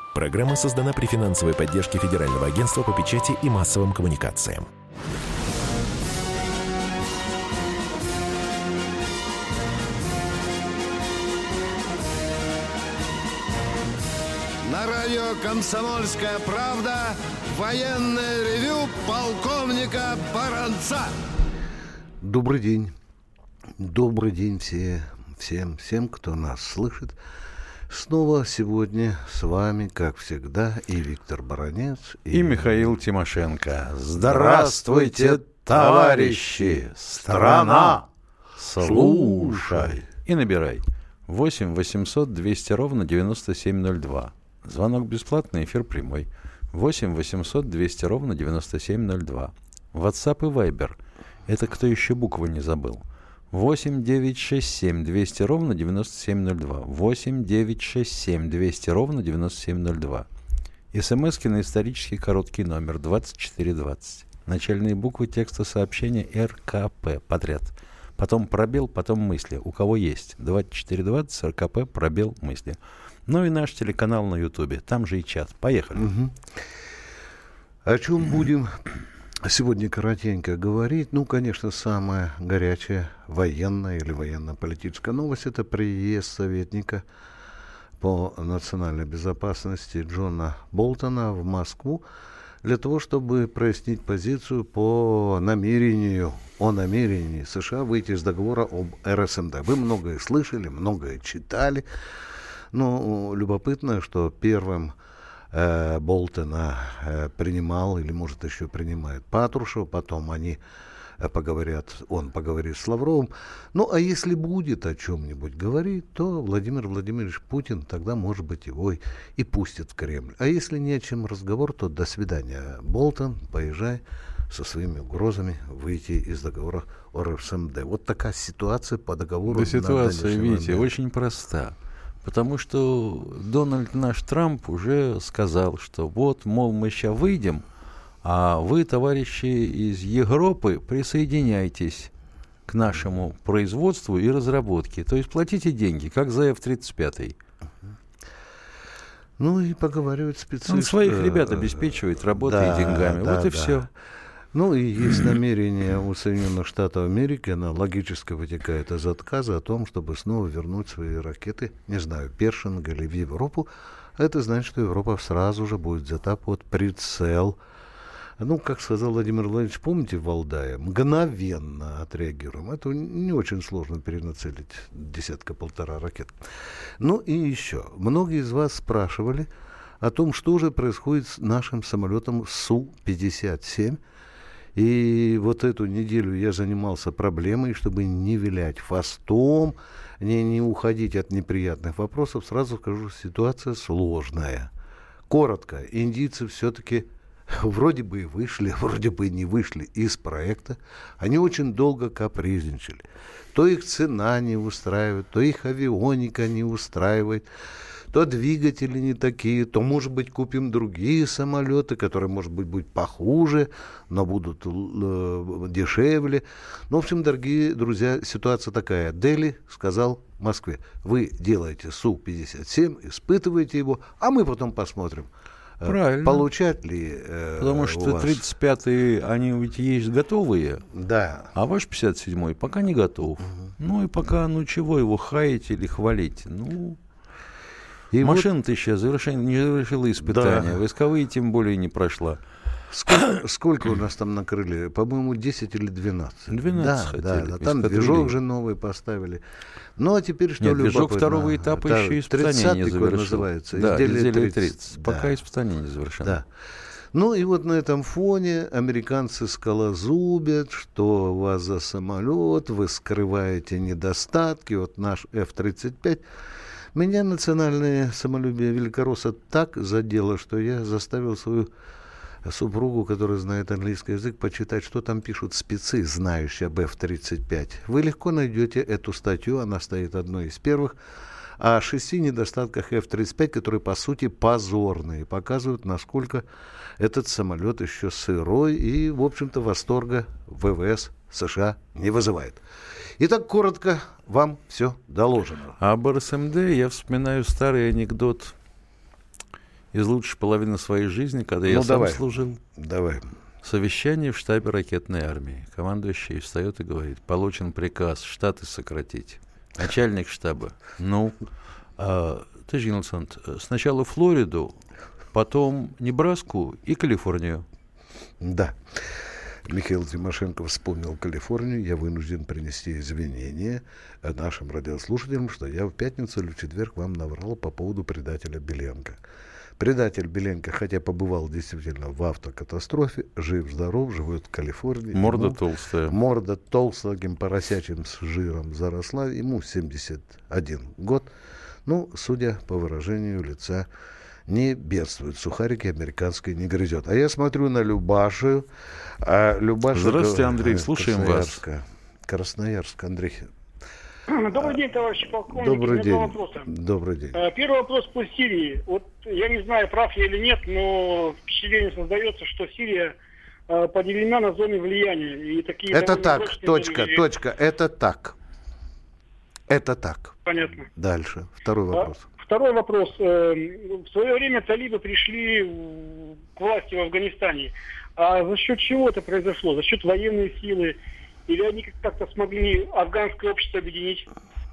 Программа создана при финансовой поддержке Федерального агентства по печати и массовым коммуникациям. На радио «Комсомольская правда» военное ревю полковника Баранца. Добрый день. Добрый день всем, кто нас слышит. Снова сегодня с вами, как всегда, и Виктор Баранец, и Михаил Тимошенко. Здравствуйте, товарищи! Страна! Слушай! И набирай 8 800 200 ровно 9702. Звонок бесплатный, эфир прямой. 8 800 200 ровно 9702. WhatsApp и Viber. Это кто еще буквы не забыл. 8 967 200 ровно 9702. 8 967 200 ровно 9702. СМСки на исторический короткий номер 2420. Начальные буквы текста сообщения РКП подряд. Потом пробел, потом мысли. У кого есть 2420 РКП пробел мысли. Ну и наш телеканал на Ютубе. Там же и чат. Поехали. Угу. О чем будем сегодня коротенько говорить? Ну, конечно, самая горячая военная или военно-политическая новость — это приезд советника по национальной безопасности Джона Болтона в Москву для того, чтобы прояснить позицию о намерении США выйти из договора об РСМД. Вы многое слышали, многое читали. Но любопытно, что первым Болтона принимал, или, может, еще принимает Патрушев, потом он поговорит с Лавровым. Ну, а если будет о чем-нибудь говорить, то Владимир Владимирович Путин тогда, может быть, его и пустит в Кремль. А если не о чем разговор, то до свидания, Болтон, поезжай со своими угрозами выйти из договора о РСМД. Вот такая ситуация по договору. Да, ситуация, видите, очень проста. Потому что Дональд наш Трамп уже сказал, что вот, мол, мы сейчас выйдем, а вы, товарищи из Европы, присоединяйтесь к нашему производству и разработке. То есть платите деньги, как за F-35. Ну и поговаривают специалисты. Он своих ребят обеспечивает работой и деньгами. Вот и все. Ну и есть намерение у Соединенных Штатов Америки, оно логически вытекает из отказа о том, чтобы снова вернуть свои ракеты, не знаю, Першинг или в Европу. Это значит, что Европа сразу же будет взята под прицел. Ну, как сказал Владимир Владимирович, помните, в Валдае, мгновенно отреагируем. Это не очень сложно перенацелить десятка-полтора ракет. Ну и еще. Многие из вас спрашивали о том, что же происходит с нашим самолетом Су-57. И вот эту неделю я занимался проблемой, чтобы не вилять хвостом, не уходить от неприятных вопросов. Сразу скажу, ситуация сложная. Коротко, индийцы все-таки вроде бы и вышли, вроде бы и не вышли из проекта. Они очень долго капризничали. То их цена не устраивает, то их авионика не устраивает, то двигатели не такие, то, может быть, купим другие самолеты, которые, может быть, будут похуже, но будут дешевле. Ну, в общем, дорогие друзья, ситуация такая. Дели сказал Москве: вы делаете Су-57, испытываете его, а мы потом посмотрим, правильно, получать ли потому что 35-е, они ведь есть готовые, да, а ваш 57-й пока не готов. Ну и пока, чего его хаять или хвалить? И машина-то еще не завершила испытания, да. Войсковые тем более не прошла. Сколько у нас там накрыли? По-моему, 10 или 12. 12 хотели. Да, там движок же новый поставили. Ну, а теперь что любопытно? Движок второго этапа еще испытания не завершил. Называется. Да, изделие 30. Пока испытание не завершено. Да. Ну, и вот на этом фоне американцы скалозубят, что у вас за самолет, вы скрываете недостатки. Вот наш F-35. Меня национальное самолюбие великоросса так задело, что я заставил свою супругу, которая знает английский язык, почитать, что там пишут спецы, знающие об F-35. Вы легко найдете эту статью, она стоит одной из первых, о 6 недостатках F-35, которые, по сути, позорные, показывают, насколько этот самолет еще сырой и, в общем-то, восторга ВВС США не вызывает. Итак, коротко вам все доложено. Об РСМД я вспоминаю старый анекдот из лучшей половины своей жизни, когда я сам служил. Давай. Совещание в штабе ракетной армии. Командующий встает и говорит: получен приказ штаты сократить. Начальник штаба: товарищ генерал-лейтенант, сначала Флориду, потом Небраску и Калифорнию. Да. Михаил Тимошенко вспомнил Калифорнию. Я вынужден принести извинения нашим радиослушателям, что я в пятницу или в четверг вам наврал по поводу предателя Беленко. Предатель Беленко, хотя побывал действительно в автокатастрофе, жив-здоров, живет в Калифорнии. Морда толстая. Морда толстым поросячим с жиром заросла. Ему 71 год. Судя по выражению лица, не бедствует. Сухарики американской не грызет. А я смотрю на Любашу. Здравствуйте, Андрей, слушаем вас. Красноярск, Андрей. Добрый день, товарищи полковники. Добрый день. Два вопроса. Добрый день. Первый вопрос по Сирии. Вот я не знаю, прав я или нет, но впечатление создается, что Сирия поделена на зоны влияния. И такие это так, точка. Это так. Это так. Понятно. Дальше. Второй вопрос. Второй вопрос. В свое время талибы пришли к власти в Афганистане. А за счет чего это произошло? За счет военной силы? Или они как-то смогли афганское общество объединить?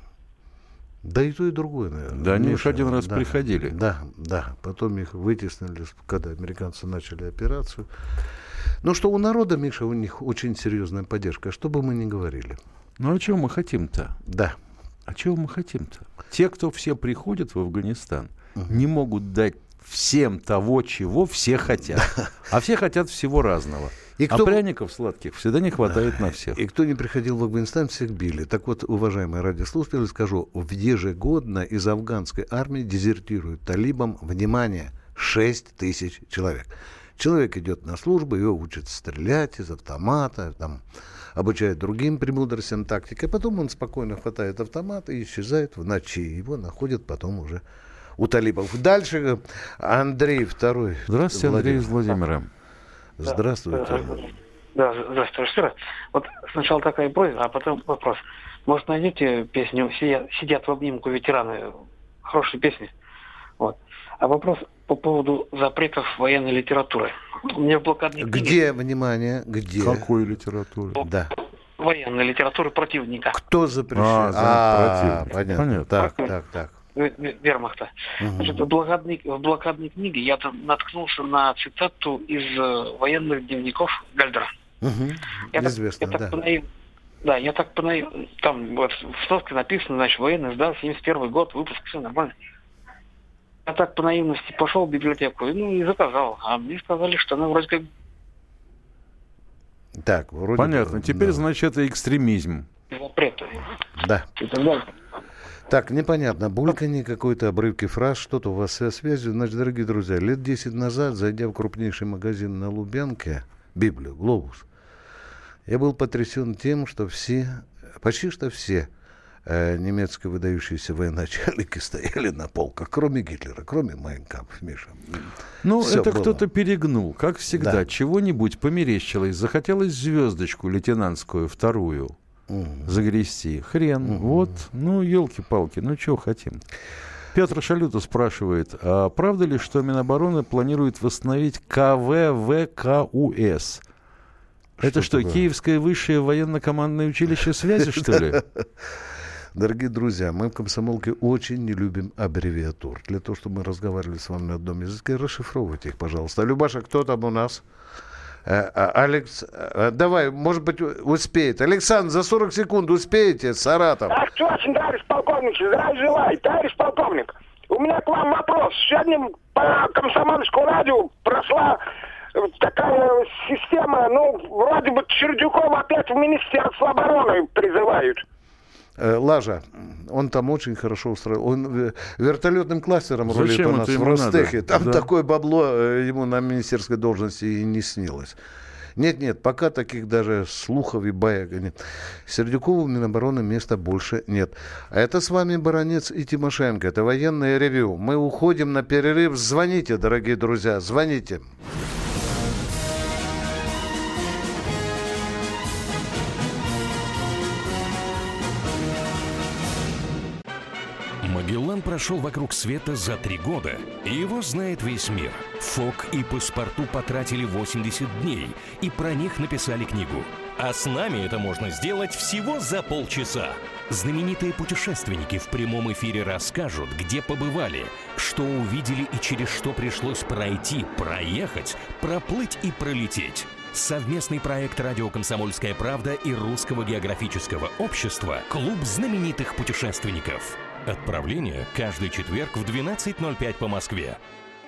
Да и то, и другое, наверное. Да, они уж один раз приходили. Да. Потом их вытеснили, когда американцы начали операцию. Но что у народа, Миша, у них очень серьезная поддержка. Что бы мы ни говорили. А чего мы хотим-то? Да. А чего мы хотим-то? Те, кто все приходят в Афганистан, не могут дать всем того, чего все хотят. А все хотят всего разного. А пряников сладких всегда не хватает на всех. И кто не приходил в Афганистан, всех били. Так вот, уважаемые радиослушатели, скажу, ежегодно из афганской армии дезертируют талибам, внимание, 6 тысяч человек. Человек идет на службу, его учат стрелять из автомата, обучают другим премудростям тактики, потом он спокойно хватает автомат и исчезает в ночи. Его находят потом уже у талибов. Дальше Андрей второй. Здравствуйте, Андрей из Владимира. Здравствуйте. Да, здравствуйте. Вот сначала такая просьба, а потом вопрос. Может, найдете песню «Сидят в обнимку ветераны»? Хорошая песня. Вот. А вопрос по поводу запретов военной литературы. У меня в блокадной книге... Где, внимание, где? Какой литературы? Да. Военной литературы противника. Кто запрещает? Понятно. Так. Вермахта. Значит, в блокадной книге я там наткнулся на цитату из военных дневников Гальдера. Известно, да. Я так там вот в сноске написано, значит, военный сдал 71 год, выпуск, все нормально. Я так по наивности пошел в библиотеку и заказал. А мне сказали, что она вроде как... Так, вроде... Понятно. Теперь, значит, это экстремизм. Запреты. Да. И так далее. Так, непонятно, бульканье, какой-то обрывки фраз, что-то у вас со связью. Значит, дорогие друзья, лет 10 назад, зайдя в крупнейший магазин на Лубянке, Библию, Глобус, я был потрясен тем, что почти все немецкие выдающиеся военачальники стояли на полках, кроме Гитлера, кроме Майн Кампф, Миша. Это было. Кто-то перегнул, как всегда. Да. Чего-нибудь померещилось, захотелось звездочку лейтенантскую, вторую. Загрести. Хрен. Вот. Елки-палки. Чего хотим? Петр Шалюта спрашивает, а правда ли, что Минобороны планирует восстановить КВВКУС? Это что, Киевское высшее военно-командное училище связи, что ли? Дорогие друзья, мы в «Комсомолке» очень не любим аббревиатур. Для того, чтобы мы разговаривали с вами на одном языке, расшифровывайте их, пожалуйста. Любаша, кто там у нас? Алекс, давай, может быть, успеет. Александр, за 40 секунд успеете, Саратов. Так точно, товарищ полковник, здравия желаю. Товарищ полковник, у меня к вам вопрос. Сегодня по Комсомольскому радио прошла такая система, вроде бы Сердюкова опять в Министерство обороны призывают. Лажа, он там очень хорошо устроил. Он вертолетным кластером рулит у нас в Ростехе. Там такое бабло ему на министерской должности и не снилось. Нет, пока таких даже слухов и баек нет. Сердюкову в Минобороны места больше нет. А это с вами Баранец и Тимошенко. Это военное ревью. Мы уходим на перерыв. Звоните, дорогие друзья, звоните. прошел вокруг света за 3 года, и его знает весь мир. Фок и Паспорту потратили 80 дней, и про них написали книгу. А с нами это можно сделать всего за полчаса. Знаменитые путешественники в прямом эфире расскажут, где побывали, что увидели и через что пришлось пройти, проехать, проплыть и пролететь. Совместный проект «Радио Комсомольская правда» и Русского географического общества «Клуб знаменитых путешественников». Отправление каждый четверг в 12:05 по Москве.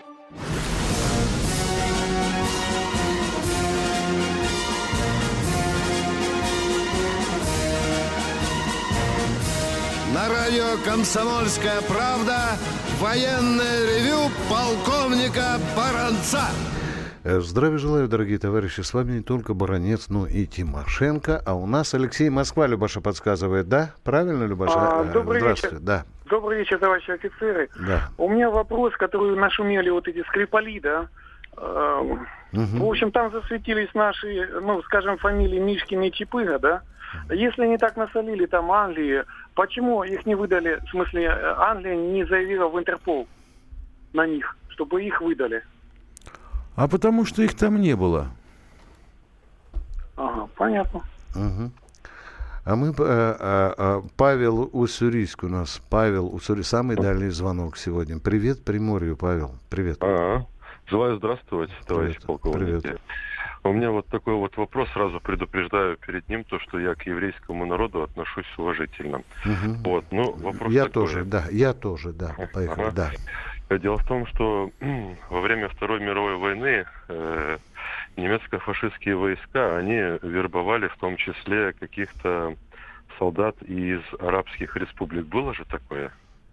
На радио «Комсомольская правда» военное ревю полковника Баранца. Здравия желаю, дорогие товарищи. С вами не только Баранец, но и Тимошенко. А у нас Алексей Москва, Любаша подсказывает, да? Правильно, Любаша? Добрый Здравствуйте. вечер. Да. Добрый вечер, товарищи офицеры. Да. У меня вопрос, который нашумели вот эти Скрипали, да? В общем, там засветились наши, скажем, фамилии Мишкин и Чапыга, да? Если они так насолили там Англии, почему их не выдали, в смысле, Англия не заявила в Интерпол на них, чтобы их выдали? А потому что их там не было. Ага, понятно. Угу. А мы, Павел Уссурийск у нас. Павел Уссурийск, самый дальний звонок сегодня. Привет Приморью, Павел. Привет. Желаю здравствовать, товарищ полковник. Привет. У меня вот такой вот вопрос, сразу предупреждаю перед ним, то, что я к еврейскому народу отношусь уважительно. Угу. Вот, вопрос я такой. тоже, да. Поехали, да. Дело в том, что во время Второй мировой войны немецко-фашистские войска, они вербовали в том числе каких-то солдат из арабских республик. Было же такое?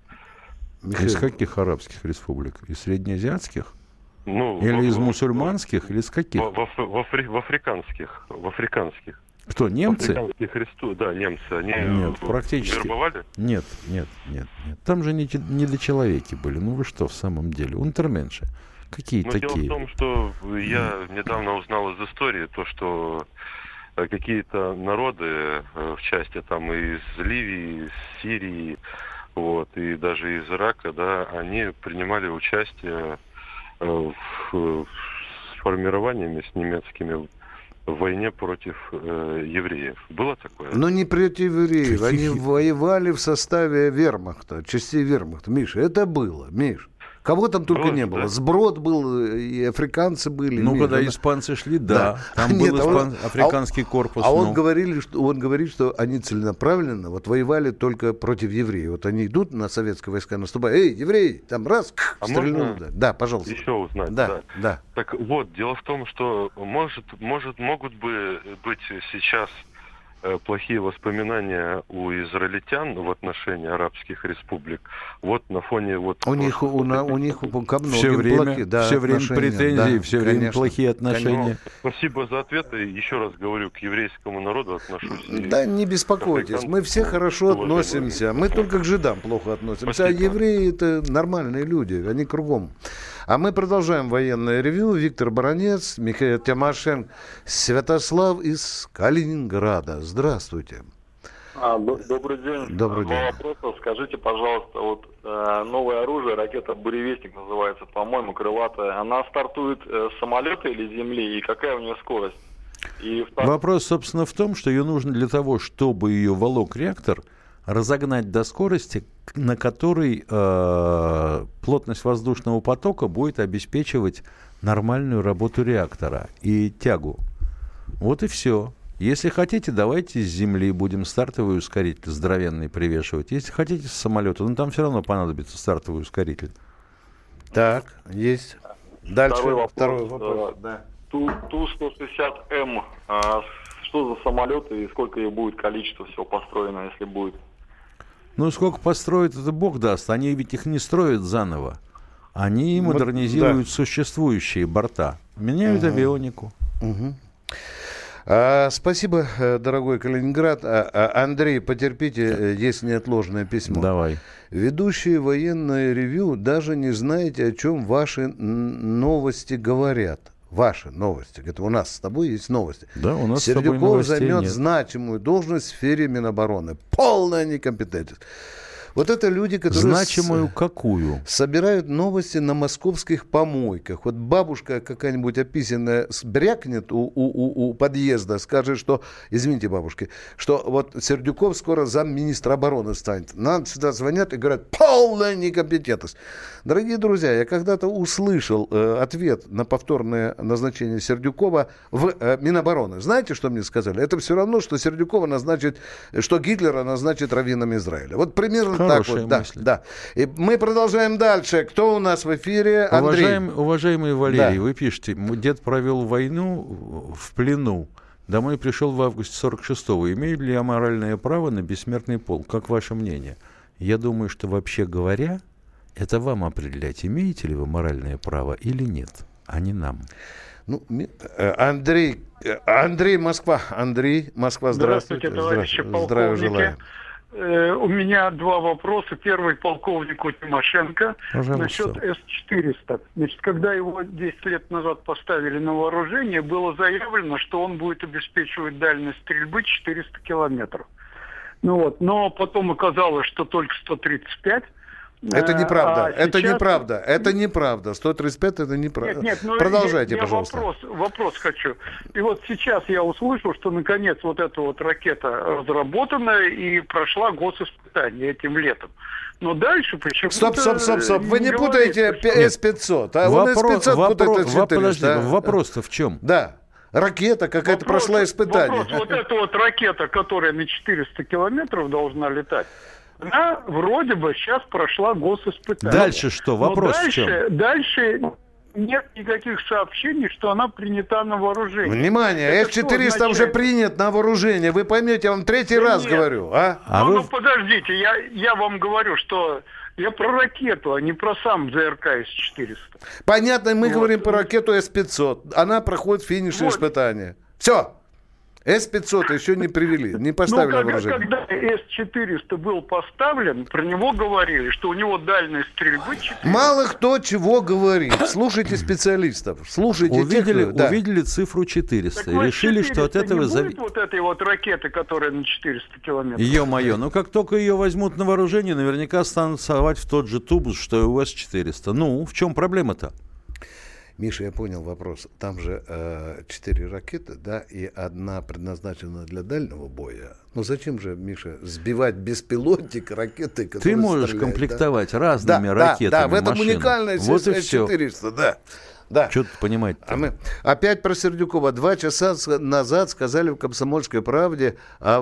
Из каких арабских республик? Из среднеазиатских? Или из мусульманских, или из каких? В африканских. Кто, немцы? Да, немцы. Они Нет, практически. Вербовали? Нет. Там же недочеловеки были. Ну вы что, в самом деле? Унтерменши. Какие такие? Дело в том, что я недавно узнал из истории то, что какие-то народы в части там из Ливии, из Сирии, и даже из Ирака, да, они принимали участие в формированиями с немецкими в войне против евреев. Было такое? Не против евреев. Они воевали в составе вермахта, частей вермахта. Миша, это было, Миш. Кого там только не было. Да? Сброд был, и африканцы были. Когда испанцы шли, да. Там был африканский корпус. Он говорит, что они целенаправленно воевали только против евреев. Они идут на советские войска, наступают. Эй, евреи, там раз, стрельнули. Да, пожалуйста. Еще узнать. Да. Так вот, дело в том, что могут быть сейчас плохие воспоминания у израильтян в отношении арабских республик. На фоне у них ко многим все время отношения. Претензии, все время плохие отношения. Спасибо за ответ. И еще раз говорю, к еврейскому народу отношусь. Да, не беспокойтесь. Мы все хорошо относимся. Мы только к жидам плохо относимся. Спасибо. А евреи это нормальные люди. Они кругом. А мы продолжаем военное ревью. Виктор Баранец, Михаил Тимошенко, Святослав из Калининграда. Здравствуйте. Добрый день. Добрый день. Два вопроса. Скажите, пожалуйста, новое оружие, ракета «Буревестник» называется, по-моему, крылатая. Она стартует с самолета или с земли? И какая у нее скорость? Вопрос, собственно, в том, что ее нужно для того, чтобы ее волок реактор, разогнать до скорости, на которой плотность воздушного потока будет обеспечивать нормальную работу реактора и тягу. Вот и все. Если хотите, давайте с земли будем стартовый ускоритель здоровенный привешивать. Если хотите с самолета, там все равно понадобится стартовый ускоритель. Так, есть. Дальше второй вопрос. Да. Ту-160М. Что за самолет и сколько их будет количество всего построено, если будет? Сколько построят, это Бог даст. Они ведь их не строят заново. Они модернизируют существующие борта. Меняют авионику. Спасибо, дорогой Калининград. Андрей, потерпите, есть неотложное письмо. Давай. Ведущие военное ревью даже не знаете, о чем ваши новости говорят. Ваши новости. Это у нас с тобой есть новости. Да, у нас Сердюков займет значимую должность в сфере Минобороны. Полная некомпетентность. Вот это люди, которые Значимую какую? собирают новости на московских помойках. Вот бабушка какая-нибудь описанная брякнет у подъезда, скажет, что, извините, бабушки, что вот Сердюков скоро замминистра обороны станет. Нам сюда звонят и говорят: полная некомпетентность. Дорогие друзья, я когда-то услышал ответ на повторное назначение Сердюкова в Минобороны. Знаете, что мне сказали? Это все равно, что Сердюкова назначит, что Гитлера назначит раввином Израиля. Вот примерно Хорошая так вот. мысль. Да. И мы продолжаем дальше. Кто у нас в эфире? Андрей. Уважаемый Валерий, Да. вы пишете: дед провел войну в плену. Домой пришел в августе 46-го. Имею ли я моральное право на бессмертный полк? Как ваше мнение? Я думаю, что, вообще говоря, это вам определять, имеете ли вы моральное право или нет, а не нам. Ну, Андрей, Москва. Андрей, Москва, здравствуйте. Товарищи Здравия желаю. полковники. У меня два вопроса. Первый полковнику Тимошенко. Пожалуйста. Насчет С-400. Значит, когда его 10 лет назад поставили на вооружение, было заявлено, что он будет обеспечивать дальность стрельбы 400 километров. Ну вот, но потом оказалось, что только 135. Это неправда, это сейчас... неправда, это неправда. 135 это неправда. Нет, продолжайте, я пожалуйста. Вопрос хочу. И вот сейчас я услышал, что наконец вот эта вот ракета разработана и прошла госиспытание этим летом. Но дальше почему-то... Стоп. Вы не путаете С-500. А он С-500 путает С-400. Подожди, вопрос-то в чем? Да. Ракета какая-то прошла испытание. Вопрос, вот эта вот ракета, которая на 400 километров должна летать, она вроде бы сейчас прошла госиспытание. Дальше что? Вопрос в чем? Дальше нет никаких сообщений, что она принята на вооружение. Внимание, С-400 уже принят на вооружение. Вы поймете, я вам третий раз говорю. Ну, подождите, я вам говорю, что я про ракету, а не про сам ЗРК С-400. Понятно, мы говорим про ракету С-500. Она проходит финишное испытание. Все. С-500 еще не привели, не поставили на вооружение. Когда С-400 был поставлен, про него говорили, что у него дальность стрельбы 400. Мало кто чего говорит. Слушайте специалистов. Слушайте увидели цифру 400 и решили, что от этого зависит. Вот этой вот ракеты, которая на 400 километров. Ё-моё, ну как только ее возьмут на вооружение, наверняка станут совать в тот же тубус, что и у С-400. Ну, в чем проблема-то? Миша, я понял вопрос. Там же 4 ракеты, да, и одна предназначена для дальнего боя. Ну зачем же, Миша, сбивать беспилотник ракеты, которые Ты можешь комплектовать разными ракетами. Да, в этом машину. уникальность вот С-400, да. Что тут понимать? Мы опять про Сердюкова. 2 часа назад сказали в «Комсомольской правде»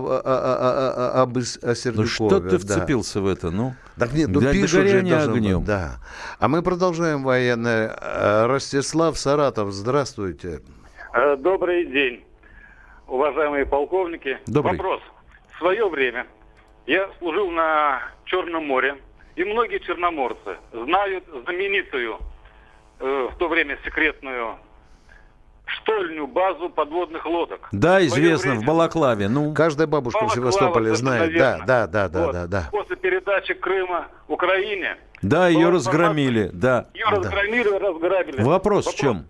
о Сердюкове. Ну что ты вцепился в это, ну? Так нет, для пишут же огнем. Да. А мы продолжаем военное. Ростислав, Саратов, здравствуйте. Добрый день, уважаемые полковники. Добрый. Вопрос. В свое время я служил на Черном море, и многие черноморцы знают знаменитую в то время секретную штольню, базу подводных лодок. Да, известно, в Балаклаве. Ну, каждая бабушка в Севастополе знает. Да. После передачи Крыма Украине. Да, ее разгромили. Да. Ее разграбили. Вопрос в чем?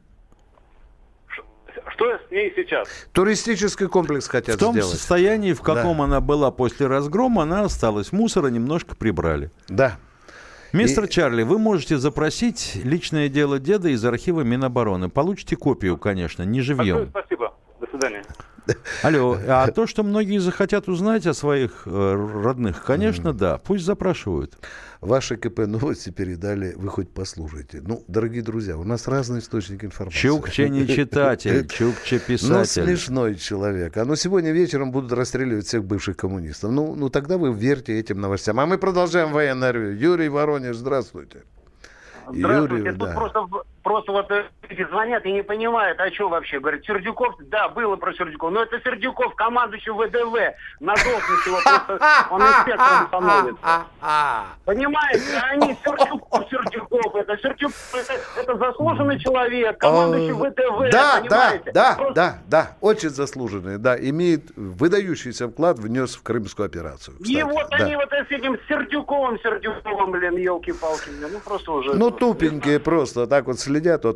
Что с ней сейчас? Туристический комплекс хотят сделать. В том состоянии, в каком она была после разгрома, она осталась. Мусора немножко прибрали. Да. Мистер Чарли, вы можете запросить личное дело деда из архива Минобороны. Получите копию, конечно, не живьем. Спасибо. До свидания. Алло, а то, что многие захотят узнать о своих родных, конечно, да, пусть запрашивают. Ваши КП новости передали, вы хоть послушайте. Ну, дорогие друзья, у нас разные источники информации. Чукча не читатель, Чукча писатель. Ну, смешной человек. А ну сегодня вечером будут расстреливать всех бывших коммунистов. Ну тогда вы верьте этим новостям. А мы продолжаем военное ревью. Юрий, Воронеж, здравствуйте. Здравствуйте. Юрий, тут просто вот звонят и не понимают, о чем вообще. Говорят, Сердюков, да, было про Сердюкова, но это Сердюков, командующий ВДВ. На должность его просто, он инспектором становится. Понимаете, они Сердюков, это Сердюков, это заслуженный человек, командующий ВДВ, понимаете? Да, очень заслуженный, да, имеет выдающийся вклад, внес в Крымскую операцию. Кстати. И вот они вот с этим Сердюковым, блин, елки-палки, ну просто уже... Ну, тупенькие просто, так вот следят. Вот ваши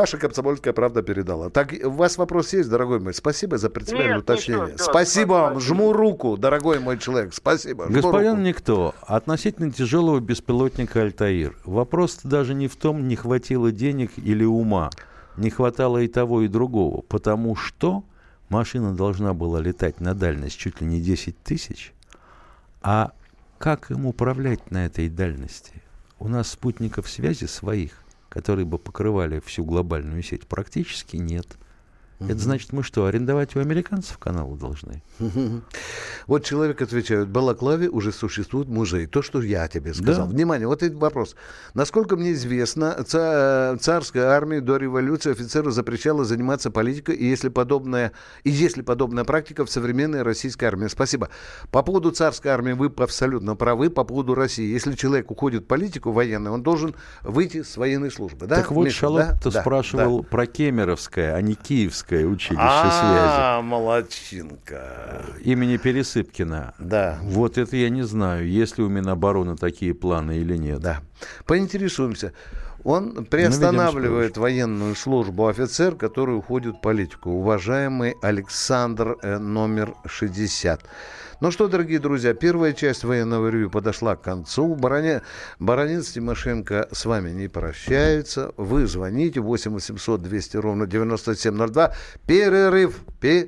Ваша «Комсомольская правда» передала. Так, у вас вопрос есть, дорогой мой? Спасибо за принципиальное уточнение. Спасибо вам. Жму руку, дорогой мой человек. Спасибо. Господин Никто, относительно тяжелого беспилотника «Альтаир». Вопрос даже не в том, не хватило денег или ума. Не хватало и того, и другого. Потому что машина должна была летать на дальность чуть ли не 10 тысяч. А как им управлять на этой дальности? У нас спутников связи своих, которые бы покрывали всю глобальную сеть, практически нет. Это значит, мы что, арендовать у американцев каналы должны? Вот человек отвечает, в Балаклаве уже существует музей. То, что я тебе сказал. Да. Внимание, вот этот вопрос. Насколько мне известно, царская армия до революции офицеру запрещала заниматься политикой, и если подобная практика в современной российской армии. Спасибо. По поводу царской армии вы абсолютно правы. По поводу России. Если человек уходит в политику военную, он должен выйти с военной службы. Да? Так вот, Миша, Шалот-то спрашивал про Кемеровское, а не Киевское училище связи. Молодчинка. Имени Пересыпкина. Да. Вот это я не знаю, есть ли у Минобороны такие планы или нет. Да. Поинтересуемся. Он приостанавливает военную службу офицер, который уходит в политику. Уважаемый Александр, номер 60. Ну что, дорогие друзья, первая часть военного ревью подошла к концу. Баранец, Тимошенко с вами не прощаются. Вы звоните 8 800 200 ровно 9702. Перерыв.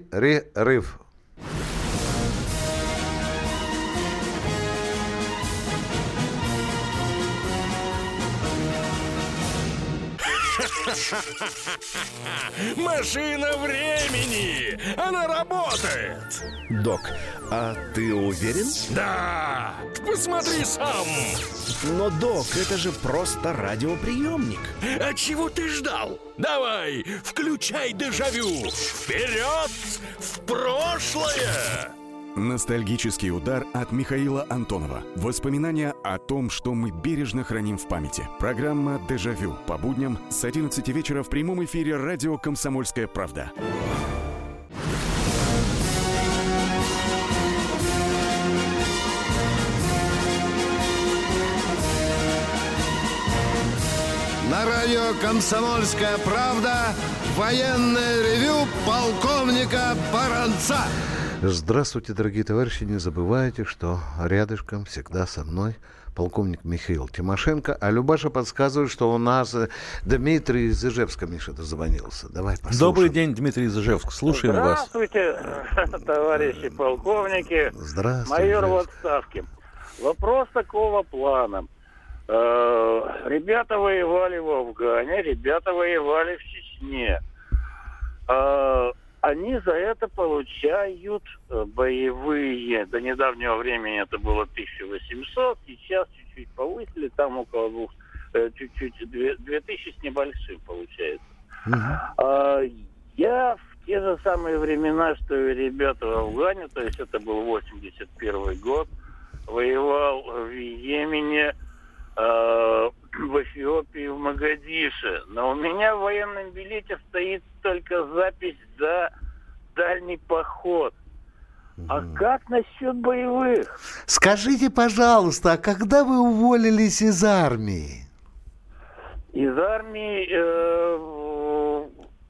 Машина времени! Она работает! Док, а ты уверен? Да! Посмотри сам! Но, док, это же просто радиоприемник. А чего ты ждал? Давай, включай дежавю! Вперед! В прошлое! Ностальгический удар от Михаила Антонова. Воспоминания о том, что мы бережно храним в памяти. Программа «Дежавю» по будням с 11 вечера в прямом эфире радио «Комсомольская правда». На радио «Комсомольская правда» военное ревю полковника Баранца. Здравствуйте, дорогие товарищи. Не забывайте, что рядышком всегда со мной полковник Михаил Тимошенко. А Любаша подсказывает, что у нас Дмитрий из Ижевска, Миша, дозвонился. Давай послушаем. Добрый день, Дмитрий из Ижевска. Слушаем вас. Здравствуйте, товарищи полковники. Здравствуйте. Майор в отставке. Вопрос такого плана. Ребята воевали в Афгане, ребята воевали в Чечне. Они за это получают боевые. До недавнего времени это было 1800, сейчас чуть-чуть повысили, там около 2000 с небольшим получается. Я в те же самые времена, что и ребята в Афгане, то есть это был 81 год, воевал в Йемене, в Эфиопии, в Могадише. Но у меня в военном билете стоит только запись за дальний поход. А как насчет боевых? Скажите, пожалуйста, а когда вы уволились из армии? Из армии в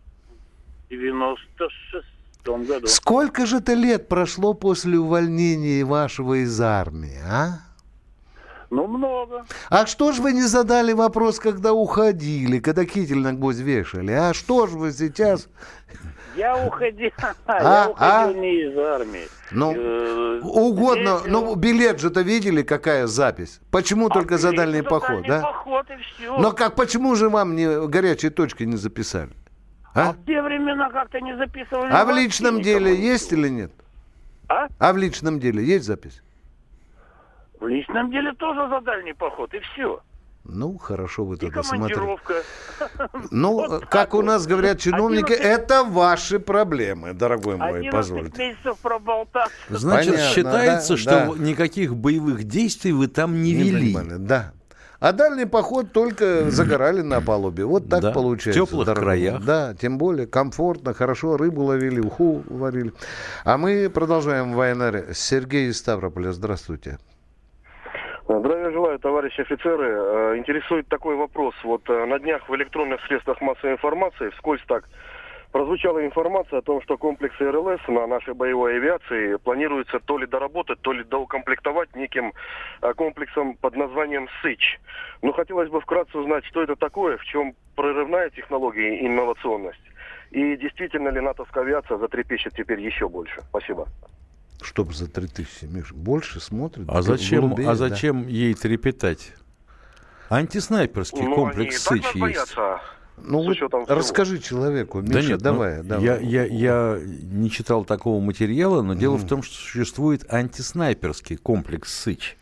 96-м году. Сколько же это лет прошло после увольнения вашего из армии, а? Ну, много. А что ж вы не задали вопрос, когда уходили, когда китель на гвоздь вешали? А что ж вы сейчас... Я уходил не из армии. Ну, угодно, но билет же-то видели, какая запись? Почему только за дальний поход, да? Поход и все. Но почему же вам горячие точки не записали? А в те времена как-то не записывали. А в личном деле есть или нет? А в личном деле есть запись? В личном деле тоже за дальний поход, и все. Ну, хорошо вы тогда смотрите. Командировка. Ну, вот как у нас говорят чиновники, это ваши проблемы, дорогой мой, позвольте. 11 месяцев проболтаться. Значит, понятно, считается, что никаких боевых действий вы там не вели. Да. А дальний поход только загорали на палубе. Вот так получается. В теплых краях. Да, тем более комфортно, хорошо, рыбу ловили, уху варили. А мы продолжаем военное. Сергей из Ставрополя, здравствуйте. Здравия желаю, товарищи офицеры. Интересует такой вопрос. Вот на днях в электронных средствах массовой информации вскользь так прозвучала информация о том, что комплексы РЛС на нашей боевой авиации планируется то ли доработать, то ли доукомплектовать неким комплексом под названием СЫЧ. Но хотелось бы вкратце узнать, что это такое, в чем прорывная технология и инновационность. И действительно ли натовская авиация затрепещет теперь еще больше? Спасибо. Чтобы за 3000, Миш, больше смотрят. А зачем ей трепетать? Антиснайперский комплекс СЫЧ есть. Ну, вот расскажи человеку, Миша, да нет, давай. Я не читал такого материала, но дело в том, что существует антиснайперский комплекс СЫЧ.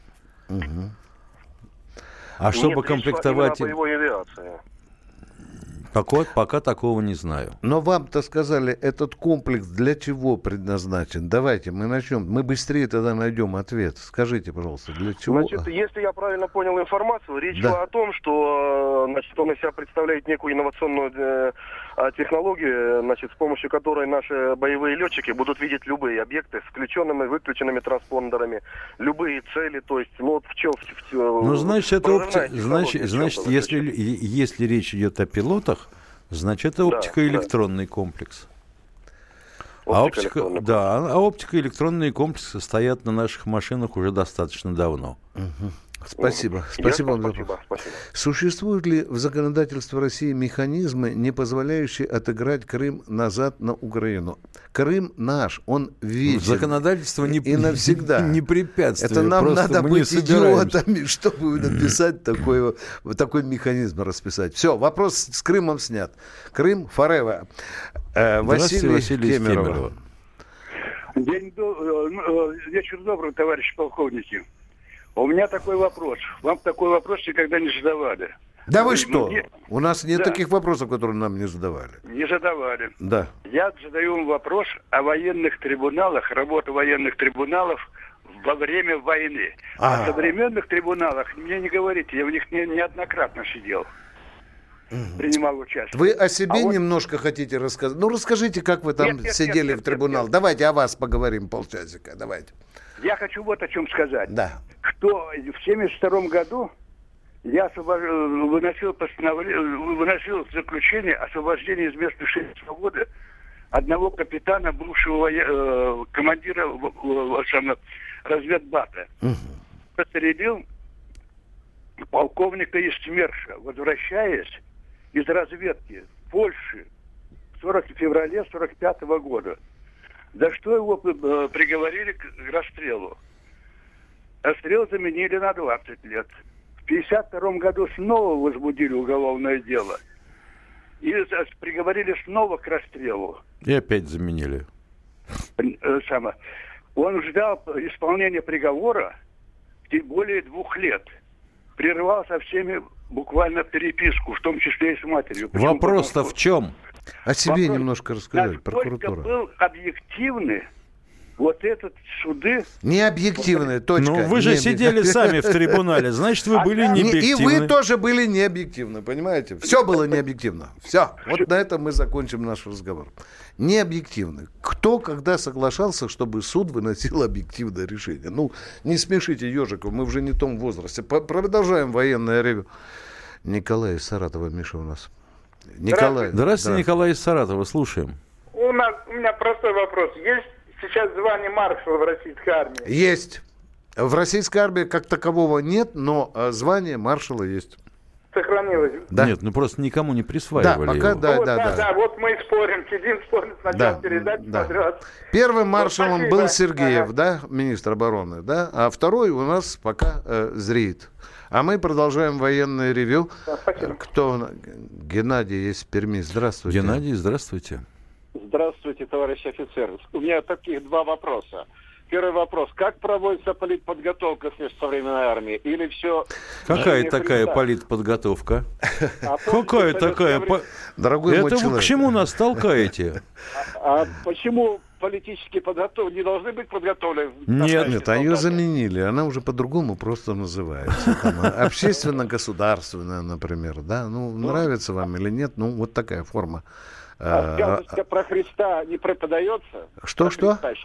А чтобы комплектовать... боевой авиации. Пока такого не знаю. Но вам-то сказали, этот комплекс для чего предназначен? Давайте мы начнем. Мы быстрее тогда найдем ответ. Скажите, пожалуйста, для чего? Значит, если я правильно понял информацию, речь шла о том, что значит, он из себя представляет некую инновационную технологию, значит, с помощью которой наши боевые летчики будут видеть любые объекты с включенными и выключенными транспондерами, любые цели, то есть, ну, ну, значит, это значит, если речь идет о пилотах, значит, это оптико-электронный комплекс. А оптико-электронные комплексы стоят на наших машинах уже достаточно давно. Спасибо. Спасибо вам за вопрос. Существуют ли в законодательстве России механизмы, не позволяющие отыграть Крым назад на Украину? Крым наш, он вечен. Законодательство и навсегда. Не препятствует. Это нам надо быть идиотами, чтобы написать такой механизм, расписать. Все, вопрос с Крымом снят. Крым forever. Василий Кемерово. Вечер добрый, товарищи полковники. У меня такой вопрос. Вам такой вопрос никогда не задавали. Да вы что? У нас нет таких вопросов, которые нам не задавали. Не задавали. Да. Я задаю вам вопрос о военных трибуналах, работе военных трибуналов во время войны. О современных трибуналах мне не говорите, я в них неоднократно сидел. Принимал участие. Вы о себе немножко хотите рассказать? Ну, расскажите, как вы там сидели в трибунал. Давайте о вас поговорим полчасика. Давайте. Я хочу вот о чем сказать. Да. Что в 1972 году я выносил заключение о освобождении из места лишения свободы одного капитана, бывшего командира разведбата. Посредил полковника Истмерша, возвращаясь из разведки в Польше в феврале 1945 года. За что его приговорили к расстрелу. Расстрел заменили на 20 лет. В 1952 году снова возбудили уголовное дело. И приговорили снова к расстрелу. И опять заменили. Он ждал исполнения приговора более 2 лет. Прервал со всеми буквально переписку, в том числе и с матерью. Вопрос-то в чем? О себе немножко рассказать, прокуратура. Был объективный вот этот суды... Не объективные, точка. Ну, вы же сидели сами в трибунале, значит, вы были необъективны. И вы тоже были необъективны, понимаете? Все было необъективно. Все. Вот на этом мы закончим наш разговор. Необъективны. Кто когда соглашался, чтобы суд выносил объективное решение? Ну, не смешите ежиков, мы уже не в том возрасте. Продолжаем военное ревю. Николай из Саратова, Миша, у нас. Николай. Здравствуйте, да. Николай из Саратова, слушаем. У меня простой вопрос. Есть сейчас звание маршала в российской армии? Есть. В российской армии как такового нет, но звание маршала есть. Сохранилось? Да. Нет, ну просто никому не присваивали. Да, пока, его. Да, вот мы и спорим, сидим, спорим, сначала передать, смотрю. Первым маршалом был Сергеев, да, министр обороны, да, а второй у нас пока зреет. А мы продолжаем военное ревю. Спасибо. Геннадий есть в Перми. Здравствуйте. Геннадий, здравствуйте. Здравствуйте, товарищ офицер. У меня таких 2 вопроса. Первый вопрос. Как проводится политподготовка в современной армии? Или все... Какая такая политподготовка? Какая такая... Дорогой мой человек. Это вы к чему нас толкаете? А почему политические подготовки не должны быть подготовлены? Нет, ее заменили. Она уже по-другому просто называется. Общественно-государственная, например. Да? Ну, нравится вам или нет, ну, вот такая форма. А сказочка про Христа не преподается? Что?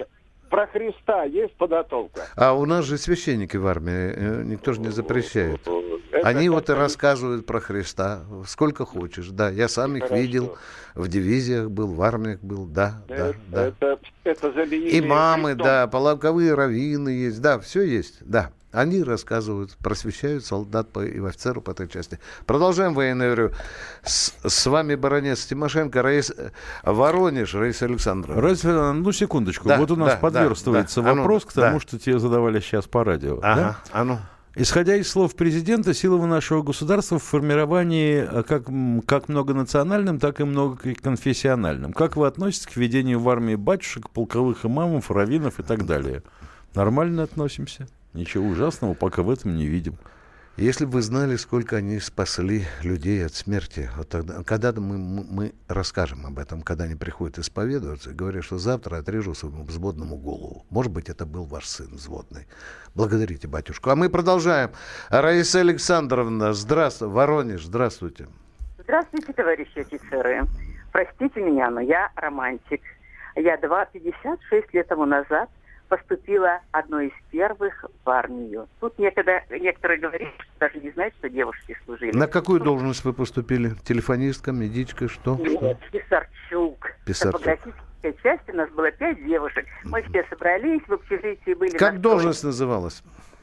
про Христа есть подготовка? А у нас же священники в армии, никто же не запрещает. Это Они вот и рассказывают про Христа, сколько хочешь. Да, я сам их видел, в дивизиях был, в армиях был, да. Это залияние имамы, Христом. да, полковые раввины есть, да, все есть, да. Они рассказывают, просвещают солдат и офицеру по этой части. Продолжаем военное время. С вами баронец Тимошенко, Воронеж, Раиса Александровна. Раиса, ну, секундочку. Да, вот у нас да, подверстывается да. вопрос к тому, да. что тебе задавали сейчас по радио. Ага, Да? Исходя из слов президента, силы нашего государства в формировании как многонациональным, так и многоконфессиональным. Как вы относитесь к введению в армии батюшек, полковых имамов, раввинов и так далее? Нормально относимся. Ничего ужасного пока в этом не видим. Если бы вы знали, сколько они спасли людей от смерти, вот тогда, когда мы расскажем об этом, когда они приходят исповедоваться, говорят, что завтра отрежу своему взводному голову. Может быть, это был ваш сын взводный. Благодарите батюшку. А мы продолжаем. Раиса Александровна, здравствуйте. Воронеж, здравствуйте. Здравствуйте, товарищи офицеры. Простите меня, но я романтик. Я 56 лет тому назад поступила одной из первых в армию. Тут некоторые говорят, что даже не знают, что девушки служили. На какую должность вы поступили? Телефонистка, медичка, что? Нет, писарчук. В топографической части у нас было 5 девушек. Мы все собрались, в общежитии были... Как должность называлась?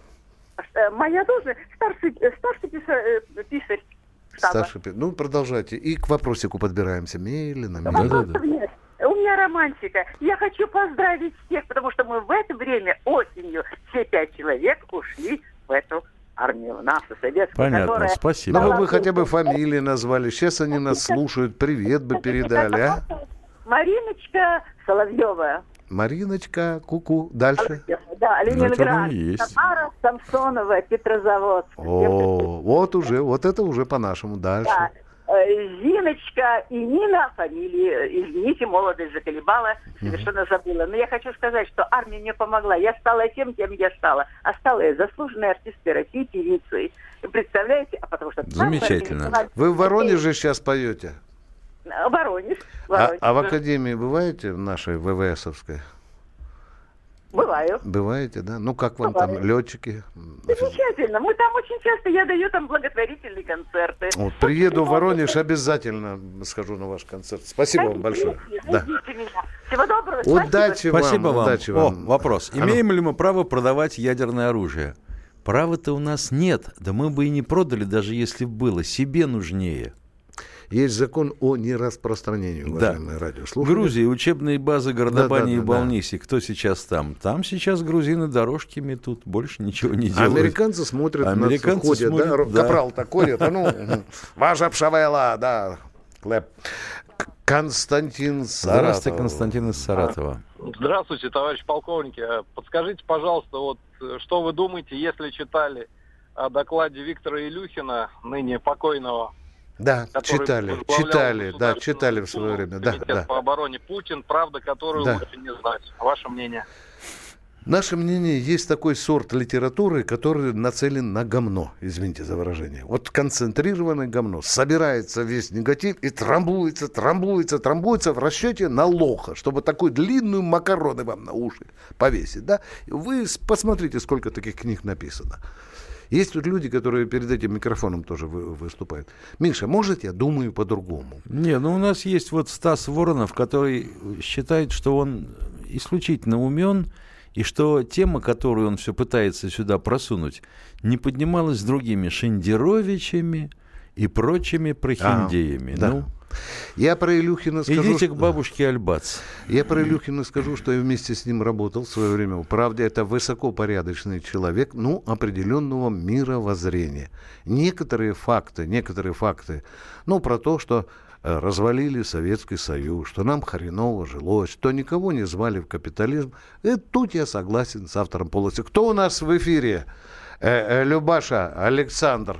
Моя должность старший писарь штаба. Ну, продолжайте. И к вопросику подбираемся. Медленно. У меня романтика. Я хочу поздравить всех, потому что мы в это время осенью все 5 человек ушли в эту армию, нашу советскую. Понятно, спасибо. Ну, вы хотя бы фамилии назвали. Сейчас они нас слушают. Привет бы передали, а? Мариночка Соловьева. Мариночка, ку-ку. Дальше. Да, Ленинград. Тамара Самсонова, Петрозаводск. О, вот это уже по-нашему. Дальше. Да. Зиночка и Нина, фамилии, извините, молодость заколебала, совершенно забыла. Но я хочу сказать, что армия мне помогла. Я стала тем, кем я стала. А стала я заслуженной артисткой России, певицей. Представляете? А потому что... Замечательно. Вы в Воронеже сейчас поете? Воронеж. А в академии бываете в нашей ВВСовской? Бываю. Бываете, да? Ну, как вам там летчики? Замечательно. Мы там очень часто, я даю там благотворительные концерты. Вот, приеду в Воронеж, обязательно схожу на ваш концерт. Спасибо вам большое. Да. Всего доброго. Удачи вам. Спасибо вам. Удачи вам. Вопрос. Имеем ли мы право продавать ядерное оружие? Права-то у нас нет. Да мы бы и не продали, даже если бы было. Себе нужнее. Есть закон о нераспространении, уважаемые радиослушатели. Грузия, учебные базы Гордобани и Балниси. Кто сейчас там? Там сейчас грузины дорожки метут, больше ничего не делают. Американцы смотрят, ходят, да? Капрал-то ходит, ваша пшавела, да, Клэп. Константин Саратов. Здравствуйте, Константин из Саратова. Здравствуйте, товарищ полковники. Подскажите, пожалуйста, вот что вы думаете, если читали о докладе Виктора Илюхина, ныне покойного? Да, читали в свое время. Комитет по обороне Путин, правда, которую лучше не знать. Ваше мнение? Наше мнение, есть такой сорт литературы, который нацелен на говно, извините за выражение. Вот концентрированное говно. Собирается весь негатив и трамбуется в расчете на лоха, чтобы такую длинную макароны вам на уши повесить. Да? Вы посмотрите, сколько таких книг написано. Есть тут люди, которые перед этим микрофоном тоже выступают. Миша, может, я думаю по-другому? Не, у нас есть вот Стас Воронов, который считает, что он исключительно умен, и что тема, которую он все пытается сюда просунуть, не поднималась с другими Шендеровичами и прочими прохиндеями. Да. Я про Илюхина скажу... Идите к бабушке Альбац. Я про Илюхина скажу, что я вместе с ним работал в свое время в «Правде». Это высокопорядочный человек, определенного мировоззрения. Некоторые факты, про то, что развалили Советский Союз, что нам хреново жилось, что никого не звали в капитализм. И тут я согласен с автором полосы. Кто у нас в эфире? Любаша, Александр.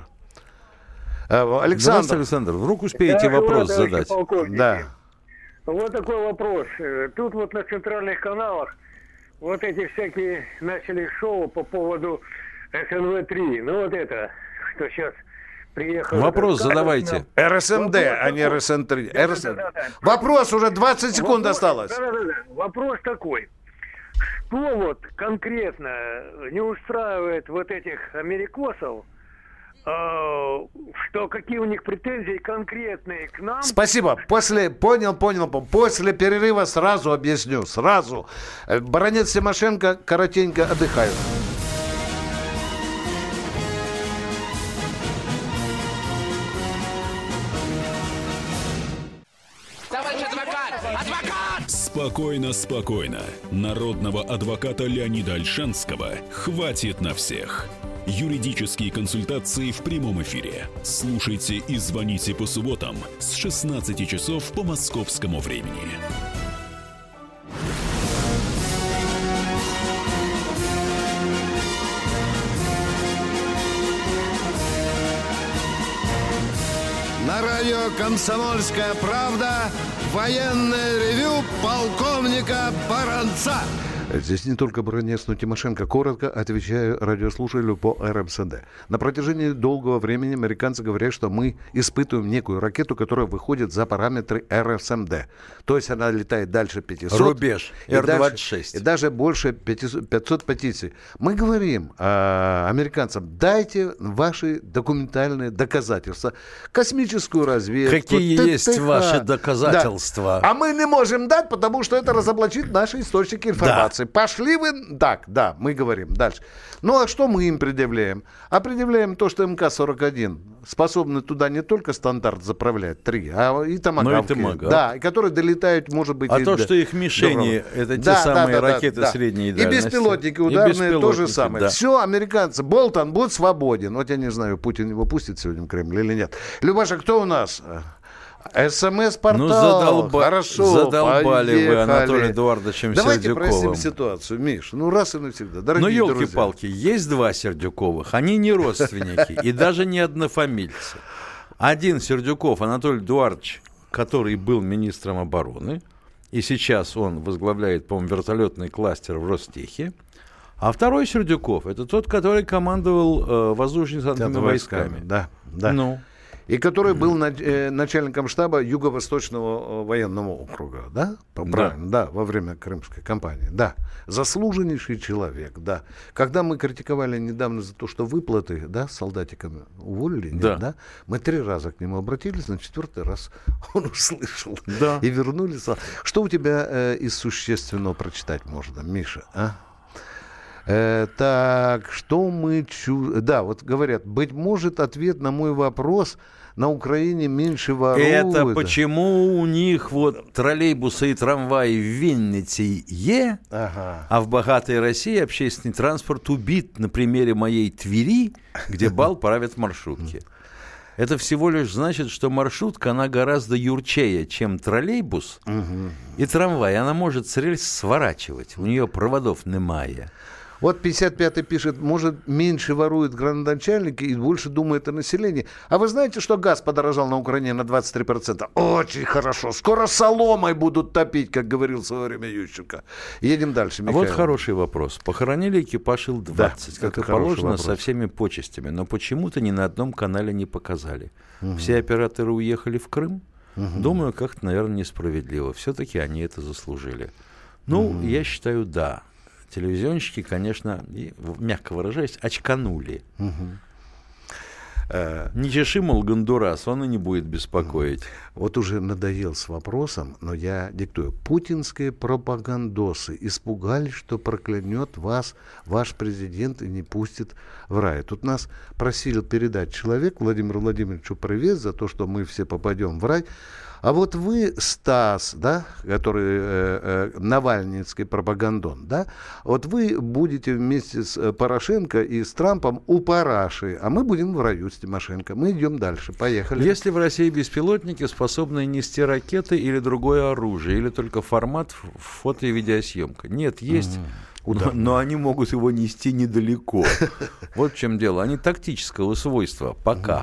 Александр, вдруг успеете вопрос задать? Да. Вот такой вопрос. Тут вот на центральных каналах вот эти всякие начали шоу по поводу СНВ-3. Что сейчас приехал... Вопрос задавайте. РСМД, а не РСН-3. Вопрос, уже 20 секунд осталось. Вопрос такой. что вот конкретно не устраивает вот этих америкосов, что какие у них претензии конкретные к нам. Спасибо. Понял. После перерыва сразу объясню. Сразу. Баронец Тимошенко коротенько отдыхают. Спокойно. Народного адвоката Леонида Ольшанского хватит на всех. Юридические консультации в прямом эфире. Слушайте и звоните по субботам с 16 часов по московскому времени. На радио «Комсомольская правда» военное ревю полковника Баранца. Здесь не только баронец, но Тимошенко. Коротко отвечаю радиослушателю по РМСД. На протяжении долгого времени американцы говорят, что мы испытываем некую ракету, которая выходит за параметры РСМД. То есть она летает дальше 500. Рубеж Р-26. И даже больше 500 позиций. Мы говорим американцам, дайте ваши документальные доказательства. Космическую разведку. Какие есть ваши доказательства? Да. А мы не можем дать, потому что это разоблачит наши источники информации. Пошли вы... Так, да, мы говорим дальше. Ну, а что мы им предъявляем? А предъявляем то, что МК-41 способны туда не только стандарт заправлять, 3, а и томагавки. Да, и которые долетают, может быть... А то, что их мишени, это те самые ракеты средней дальности. И беспилотники ударные то же самое. Да. Все, американцы, Болтон будет свободен. Вот я не знаю, Путин его пустит сегодня в Кремль или нет. Любаша, кто у нас? СМС-портал. Хорошо, задолбали поехали. Вы Анатолием Эдуардовичем Давайте Сердюковым. Давайте проясним ситуацию, Миш. Раз и навсегда. Дорогие друзья. Елки-палки, есть два Сердюковых. Они не родственники и даже не однофамильцы. Один Сердюков, Анатолий Эдуардович, который был министром обороны, и сейчас он возглавляет, по-моему, вертолетный кластер в Ростехе. А второй Сердюков, это тот, который командовал воздушно-десантными войсками. Да. И который был начальником штаба Юго-Восточного военного округа, да? Правильно, да, во время Крымской кампании, да. Заслуженнейший человек, да. Когда мы критиковали недавно за то, что выплаты, да, солдатикам уволили, да, мы 3 раза к нему обратились, на 4-й раз он услышал. Да. И вернулись. Что у тебя из существенного прочитать можно, Миша, а? Так, что мы чувствуем? Да, вот говорят, быть может, ответ на мой вопрос: на Украине меньше воруют. Это почему у них вот троллейбусы и трамваи в Виннице а в богатой России общественный транспорт убит на примере моей Твери, где бал правят маршрутки. Это всего лишь значит, что маршрутка, она гораздо юрчее, чем троллейбус и трамвай. Она может с рельс сворачивать, у нее проводов немає. Вот 55-й пишет, может, меньше воруют градоначальники и больше думают о населении. А вы знаете, что газ подорожал на Украине на 23%? Очень хорошо. Скоро соломой будут топить, как говорил в свое время Ющенко. Едем дальше, Михаил. Вот хороший вопрос. Похоронили экипаж Ил-20, как и положено, со всеми почестями. Но почему-то ни на одном канале не показали. Все операторы уехали в Крым. Думаю, как-то, наверное, несправедливо. Все-таки они это заслужили. Ну, я считаю, да. Телевизионщики, конечно, мягко выражаясь, очканули. Не чеши, мол, Гондурас, он и не будет беспокоить. Вот уже надоел с вопросом, но я диктую. Путинские пропагандосы испугались, что проклянет вас ваш президент и не пустит в рай. Тут нас просил передать человек, Владимиру Владимировичу привет за то, что мы все попадем в рай. А вот вы, Стас, да, который навальнинский пропагандон, да, вот вы будете вместе с Порошенко и с Трампом у параши, а мы будем в раю с Тимошенко. Мы идем дальше. Поехали. Есть ли в России беспилотники, способные нести ракеты или другое оружие, или только формат фото- и видеосъемка? Нет, есть. Но они могут его нести недалеко. Вот в чем дело. Они тактического свойства пока.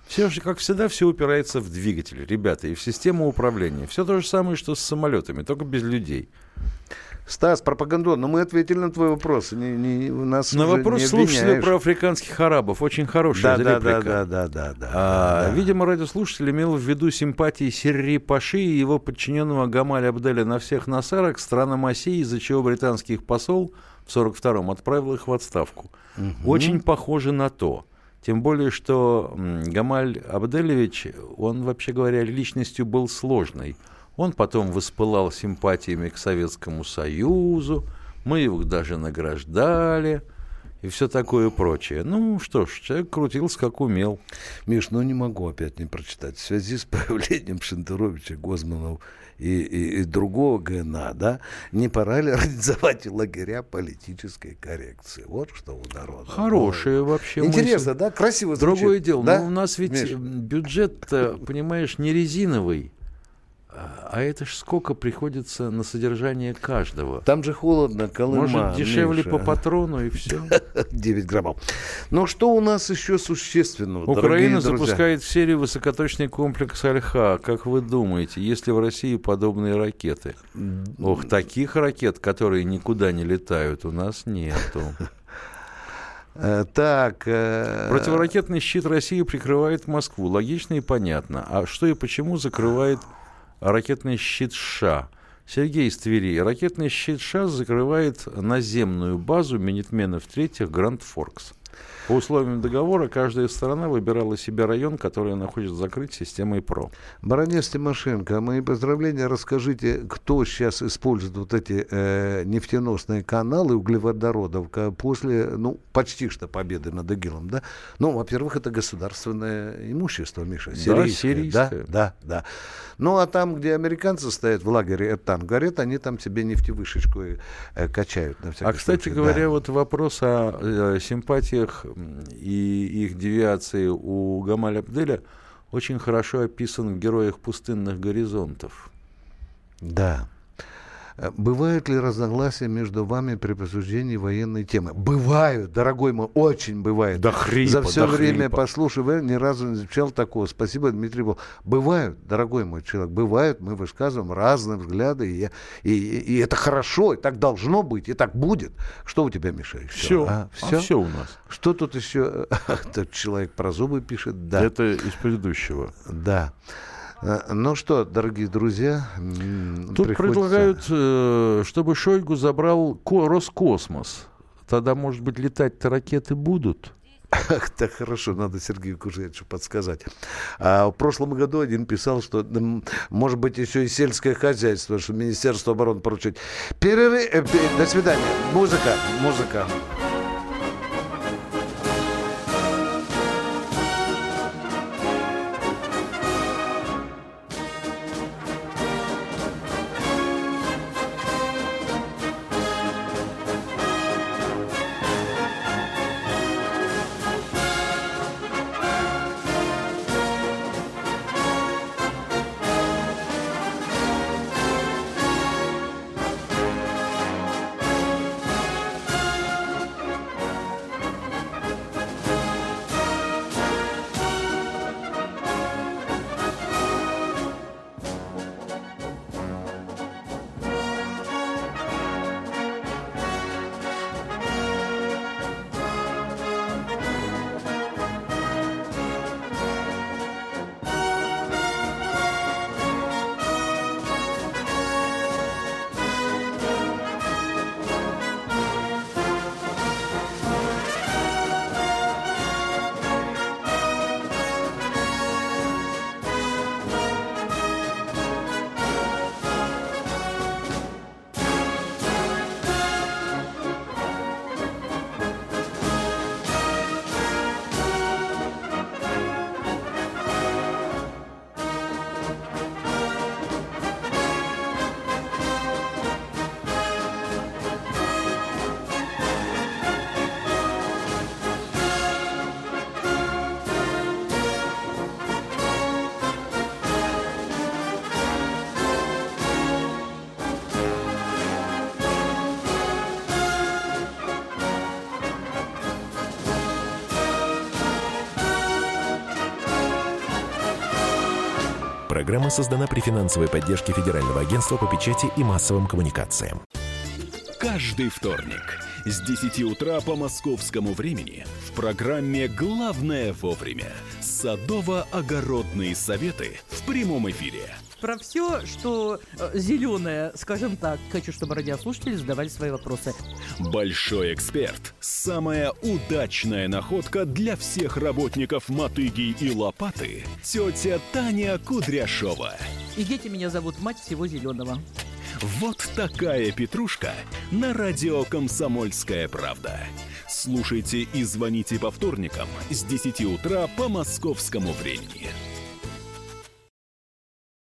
Все же, как всегда, все упирается в двигатель, ребята, и в систему управления. Все то же самое, что с самолетами, только без людей. Стас, пропагандон, но мы ответили на твой вопрос. Нас на вопрос слушателя про африканских арабов. Очень хорошая реплика. Да. Видимо, радиослушатель имел в виду симпатии Серри Паши и его подчиненного Гамаля Абделя на всех насарах к странам Оси, из-за чего британский посол в 1942-м отправил их в отставку. Очень похоже на то. Тем более, что Гамаль Абделевич, он, вообще говоря, личностью был сложной. Он потом воспылал симпатиями к Советскому Союзу, мы его даже награждали и все такое прочее. Ну что ж, человек крутился как умел. Миш, не могу опять не прочитать. В связи с появлением Шендеровича, Гозманов и другого ГНА, да, не пора ли организовать лагеря политической коррекции? Вот что у народа. Хорошие вообще мысли. Интересно, да? Красиво звучит. Другое дело, да? Но у нас ведь Миш? Бюджет-то, понимаешь, не резиновый. А это ж сколько приходится на содержание каждого. Там же холодно, Колыма. Может, дешевле Миша. По патрону и все. 9 граммов. Но что у нас еще существенного, Украина запускает в серию высокоточный комплекс «Альха». Как вы думаете, есть ли в России подобные ракеты? Ох, таких ракет, которые никуда не летают, у нас нету. Так, противоракетный щит России прикрывает Москву. Логично и понятно. А что и почему закрывает ракетный щит США? Сергей из Твери. Ракетный щит США закрывает наземную базу минитменов третьих Гранд Форкс. По условиям договора каждая сторона выбирала себе район, который она хочет закрыть системой ПРО. Баронесс Тимошенко, мои поздравления. Расскажите, кто сейчас использует вот эти нефтеносные каналы углеводородов после, почти что победы над ИГИЛом, да? Во-первых, это государственное имущество, Миша, сирийское. Да. Ну, а там, где американцы стоят в лагере Этан, говорят, они там себе нефтевышечку качают. На всякий кстати случай. говоря, вот вопрос о симпатиях и их девиации у Гамаля Абделя очень хорошо описан в «Героях пустынных горизонтов». Да. Бывают ли разногласия между вами при обсуждении военной темы? Бывают, дорогой мой, очень бывает. До хрипа, за все время послушав, ни разу не замечал такого. Спасибо, Дмитрий Бог. Бывают, дорогой мой человек, бывают, мы высказываем разные взгляды, и это хорошо, и так должно быть, и так будет. Что у тебя, Миша, еще? Все у нас. Что тут еще? Тот человек про зубы пишет, да. Это из предыдущего. Да. Ну что, дорогие друзья, тут предлагают, чтобы Шойгу забрал Роскосмос. Тогда, может быть, летать-то ракеты будут. Ах, так хорошо, надо Сергею Кужевичу подсказать. В прошлом году один писал, что может быть еще и сельское хозяйство, что Министерство обороны поручить. До свидания. Музыка. программа создана при финансовой поддержке Федерального агентства по печати и массовым коммуникациям. Каждый вторник с 10 утра по московскому времени в программе «Главное вовремя» садово-огородные советы в прямом эфире. Про все, что зеленое, скажем так, хочу, чтобы радиослушатели задавали свои вопросы. Большой эксперт. Самая удачная находка для всех работников мотыги и лопаты. Тетя Таня Кудряшова. И дети меня зовут мать всего зеленого. Вот такая петрушка на радио «Комсомольская правда». Слушайте и звоните по вторникам с 10 утра по московскому времени.